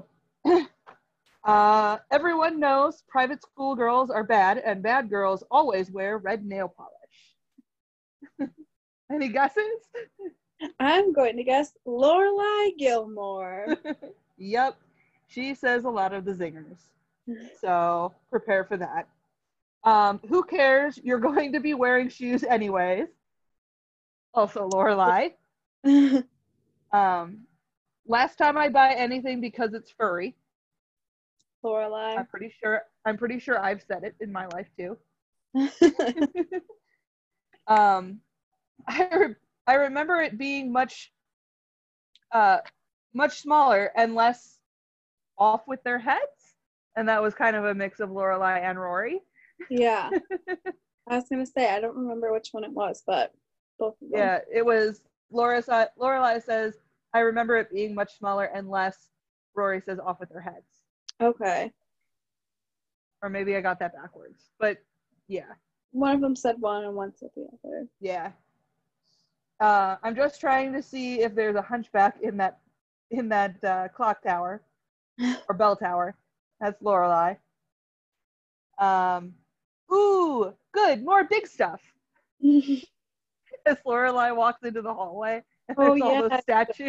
everyone knows private school girls are bad, and bad girls always wear red nail polish. Any guesses? I'm going to guess Lorelai Gilmore. Yep. She says a lot of the zingers. So prepare for that. Who cares? You're going to be wearing shoes anyways. Also Lorelai. Last time I buy anything because it's furry. Lorelai. I'm pretty sure I've said it in my life too. I remember it being much smaller and less off with their heads, and that was kind of a mix of Lorelai and Rory. Yeah. I was gonna say I don't remember which one it was, but both of them. Yeah, it was Lorelai says, I remember it being much smaller and less. Rory says off with their heads. Okay. Or maybe I got that backwards, but yeah. One of them said one and one said the other. Yeah. I'm just trying to see if there's a hunchback in that clock tower or bell tower. That's Lorelai. Ooh, good, more big stuff. As Lorelai walks into the hallway and there's all those statues.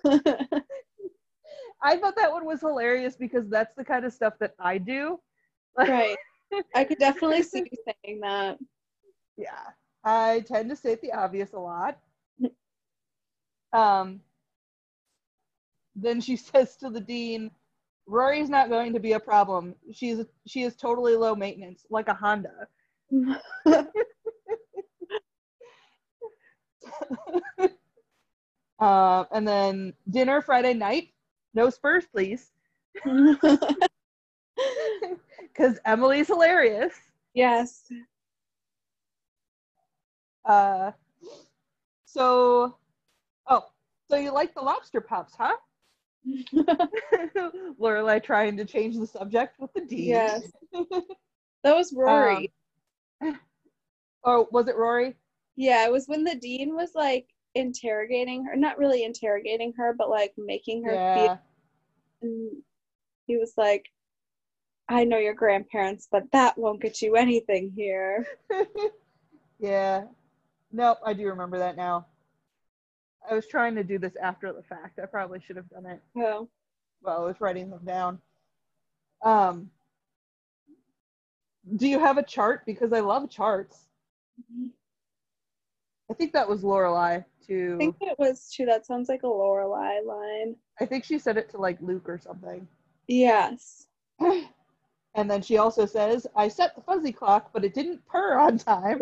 I thought that one was hilarious because that's the kind of stuff that I do. Right. I could definitely see you saying that. Yeah. I tend to state the obvious a lot. Then she says to the dean, Rory's not going to be a problem. She is totally low maintenance, like a Honda. And then dinner Friday night. No Spurs, please. Because Emily's hilarious. Yes. So you like the lobster pops, huh? Lorelai trying to change the subject with the D. Yes. That was Rory. Oh, was it Rory? Yeah, it was when the dean was like interrogating her, not really interrogating her, but like making her feel. And he was like, I know your grandparents, but that won't get you anything here. Yeah. Nope, I do remember that now. I was trying to do this after the fact. I probably should have done it. Oh. Well, I was writing them down. Do you have a chart? Because I love charts. I think that was Lorelai too. I think it was too. That sounds like a Lorelai line. I think she said it to like Luke or something. Yes. And then she also says, I set the fuzzy clock, but it didn't purr on time.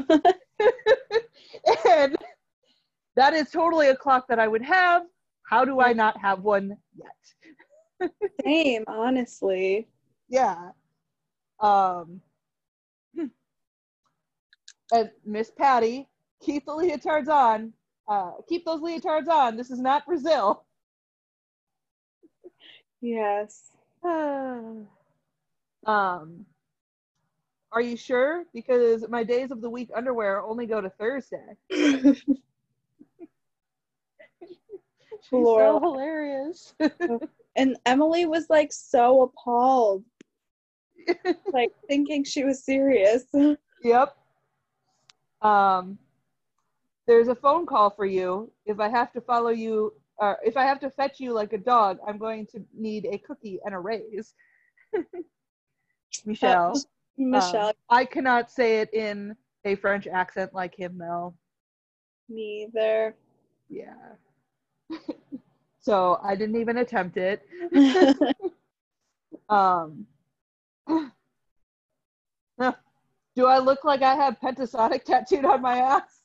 And that is totally a clock that I would have. How do I not have one yet? Same, honestly. Yeah. And Miss Patty, keep the leotards on. Keep those leotards on. This is not Brazil. Yes. Are you sure? Because my days of the week underwear only go to Thursday. She's so hilarious. And Emily was like so appalled. Like thinking she was serious. Yep. There's a phone call for you. If I have to follow you, if I have to fetch you like a dog, I'm going to need a cookie and a raise. Michelle. Michelle. I cannot say it in a French accent like him, though. Me either. Yeah. So I didn't even attempt it. Do I look like I have Pentasonic tattooed on my ass?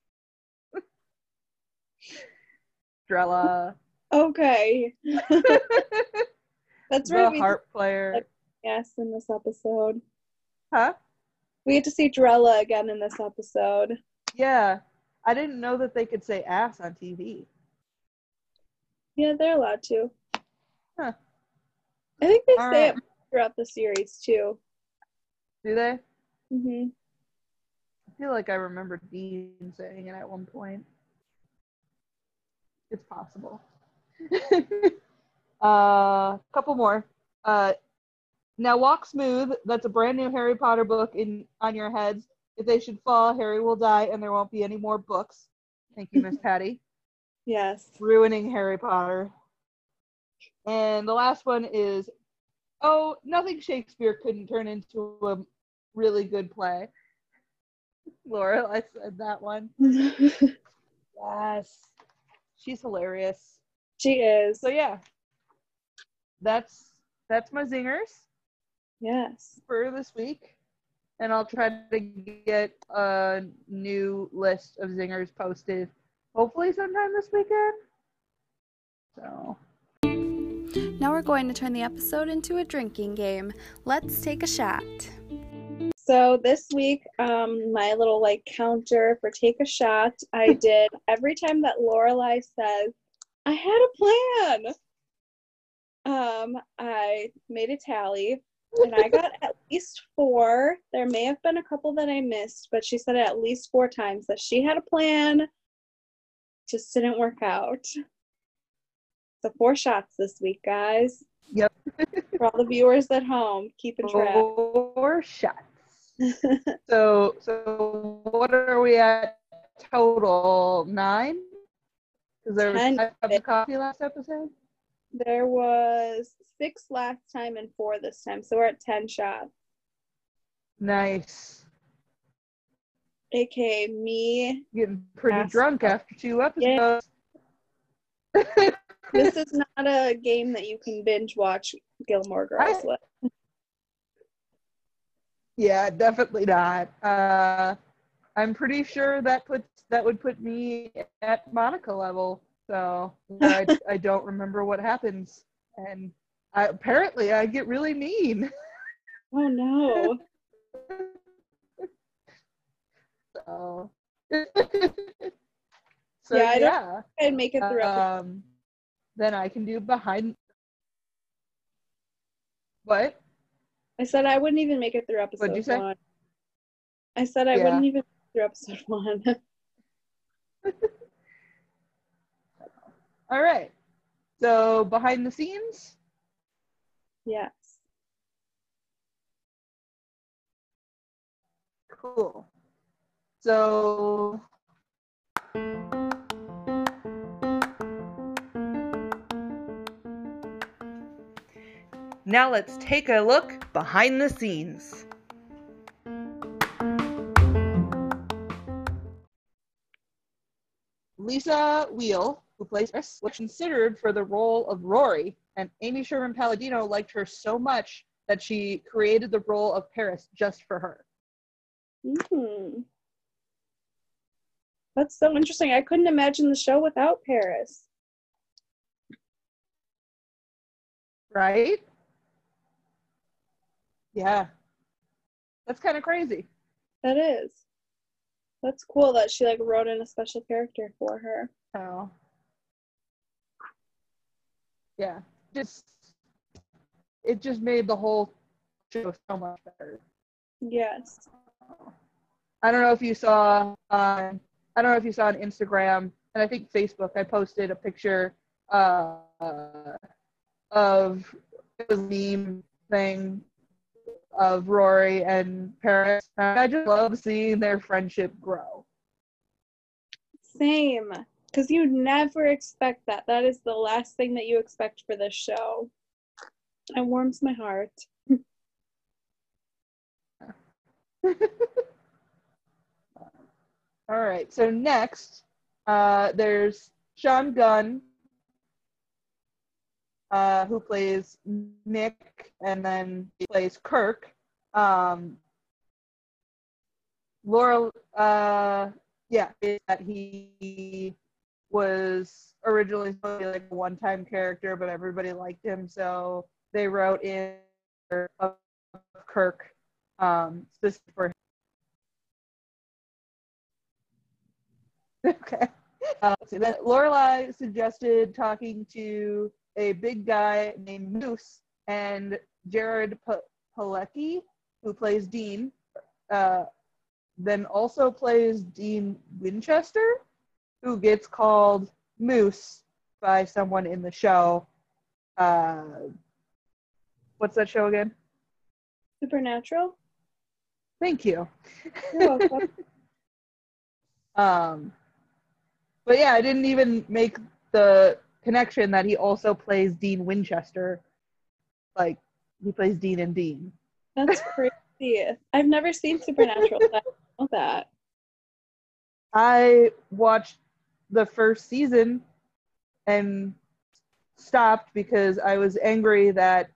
Drella. Okay. That's the right. We harp player. Yes, in this episode. Huh? We get to see Drella again in this episode. Yeah. I didn't know that they could say ass on TV. Yeah, they're allowed to. Huh. I think they All say right. it throughout the series too. Do they? Mhm. I feel like I remember Dean saying it at one point. It's possible. Couple more. Now walk smooth. That's a brand new Harry Potter book on your heads. If they should fall, Harry will die, and there won't be any more books. Thank you, Miss Patty. Yes. Ruining Harry Potter. And the last one is, nothing Shakespeare couldn't turn into a really good play. Laura, I said that one. Yes. She's hilarious. She is. So yeah. That's my zingers Yes. for this week. And I'll try to get a new list of zingers posted hopefully sometime this weekend. So Now we're going to turn the episode into a drinking game. Let's take a shot. So this week, my little counter for take a shot, I did every time that Lorelai says, I had a plan. I made a tally and I got at least 4. There may have been a couple that I missed, but she said it at least 4 times that she had a plan. Just didn't work out. So 4 shots this week, guys. Yep. For all the viewers at home, keeping track. 4 shots. So what are we at total? 9? Because there was 5 cups of coffee last episode. There was 6 last time and 4 this time, so we're at 10 shots. Nice. AKA me. Getting pretty drunk after 2 episodes. Yeah. This is not a game that you can binge watch Gilmore Girls with. Yeah, definitely not. I'm pretty sure that would put me at Monica level. So I don't remember what happens, and apparently I get really mean. Oh no. So yeah, I don't yeah. think I'd make it through. Then I can do behind. What? I said I wouldn't even make it through episode 1. What'd you say? I said I wouldn't even make it through episode 1. All right. So behind the scenes? Yes. Cool. So now let's take a look behind the scenes. Lisa Wheel, who plays Chris, was considered for the role of Rory, and Amy Sherman Palladino liked her so much that she created the role of Paris just for her. Mm-hmm. That's so interesting. I couldn't imagine the show without Paris. Right? Yeah. That's kind of crazy. That is. That's cool that she like wrote in a special character for her. Oh. Yeah. It just made the whole show so much better. Yes. I don't know if you saw on Instagram and I think Facebook, I posted a picture of it was a meme thing of Rory and Paris. I just love seeing their friendship grow. Same. Because you never expect that. That is the last thing that you expect for this show. It warms my heart. All right, so next, there's Sean Gunn, who plays Nick, and then he plays Kirk. Laura, that he was originally supposed to be like a one-time character, but everybody liked him, so they wrote in of Kirk specifically for him. Okay. Then Lorelai suggested talking to a big guy named Moose, and Jared Palecki, who plays Dean, then also plays Dean Winchester, who gets called Moose by someone in the show. What's that show again? Supernatural? Thank you. You're welcome. But yeah, I didn't even make the connection that he also plays Dean Winchester. Like, he plays Dean and Dean. That's crazy. I've never seen Supernatural. I don't know that. I watched the first season and stopped because I was angry that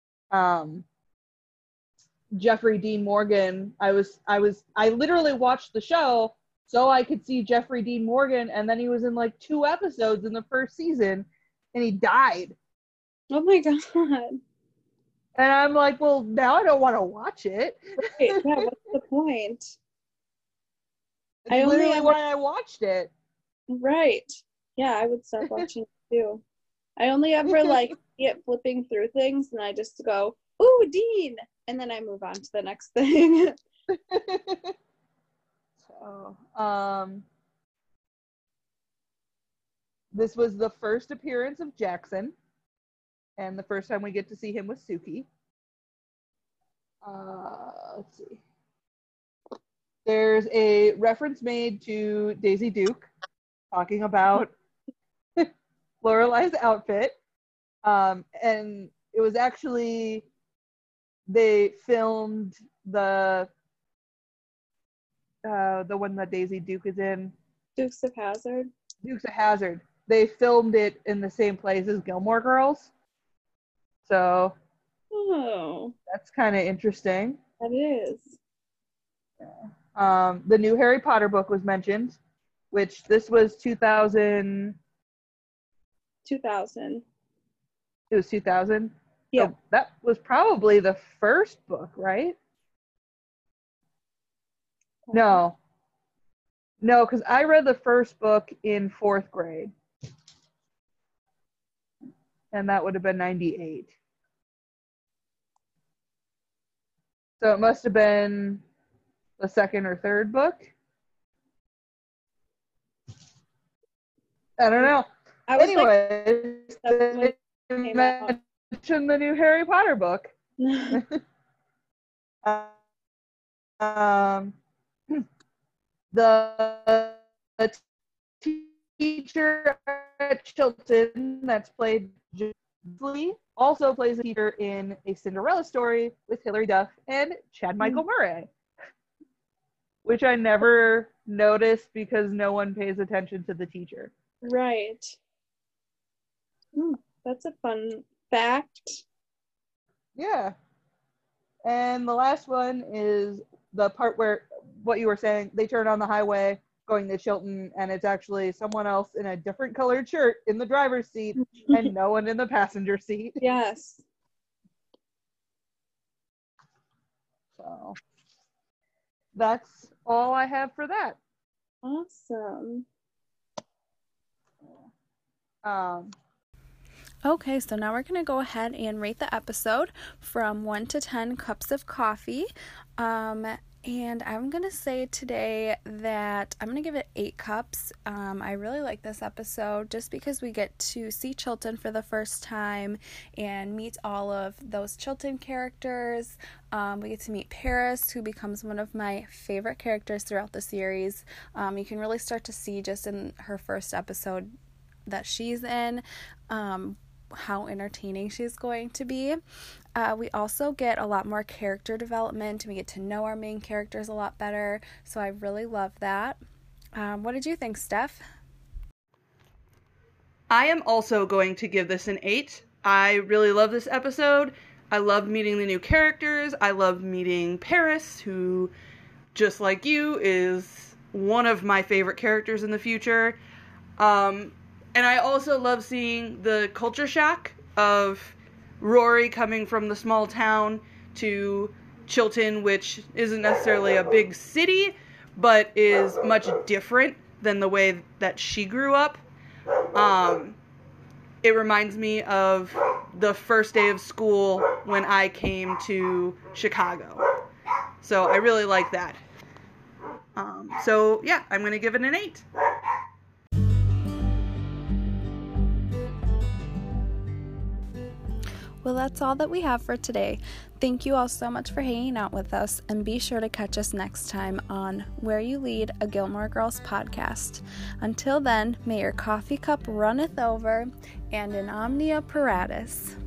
Jeffrey Dean Morgan, I literally watched the show so I could see Jeffrey Dean Morgan, and then he was in like 2 episodes in the first season, and he died. Oh my god. And I'm like, well, now I don't want to watch it. Right. Yeah, what's the point? That's literally why I watched it. Right. Yeah, I would stop watching it too. I only ever like see it flipping through things, and I just go, ooh, Dean! And then I move on to the next thing. So, this was the first appearance of Jackson, and the first time we get to see him with Suki. Let's see. There's a reference made to Daisy Duke talking about Lorelai's outfit, and it was actually they filmed the one that Daisy Duke is in. Dukes of Hazzard. Dukes of Hazzard. They filmed it in the same place as Gilmore Girls. So that's kind of interesting. That is. Yeah. The new Harry Potter book was mentioned, which this was 2000. 2000. It was 2000? Yeah. So that was probably the first book, right? No, because I read the first book in 4th grade. And that would have been 98. So it must have been the 2nd or 3rd book. I don't know. Anyway, they mentioned the new Harry Potter book. The teacher at Chilton that's played Julie also plays a teacher in A Cinderella Story with Hilary Duff and Chad Michael Murray, which I never noticed because no one pays attention to the teacher. Right. That's a fun fact. Yeah. And the last one is the part where, what you were saying, they turn on the highway going to Chilton, and it's actually someone else in a different colored shirt in the driver's seat and no one in the passenger seat. Yes. So that's all I have for that. Awesome. Okay, so now we're going to go ahead and rate the episode from 1 to 10 cups of coffee. And I'm going to say today that I'm going to give it 8 cups. I really like this episode just because we get to see Chilton for the first time and meet all of those Chilton characters. We get to meet Paris, who becomes one of my favorite characters throughout the series. You can really start to see just in her first episode that she's in how entertaining she's going to be. We also get a lot more character development. We get to know our main characters a lot better, so I really love that. What did you think, Steph? I am also going to give this an 8. I really love this episode. I love meeting the new characters. I love meeting Paris, who, just like you, is one of my favorite characters in the future. And I also love seeing the culture shock of Rory coming from the small town to Chilton, which isn't necessarily a big city, but is much different than the way that she grew up. It reminds me of the first day of school when I came to Chicago. So I really like that. So yeah, I'm going to give it an 8. Well, that's all that we have for today. Thank you all so much for hanging out with us, and be sure to catch us next time on Where You Lead, a Gilmore Girls podcast. Until then, may your coffee cup runneth over, and in omnia paratus.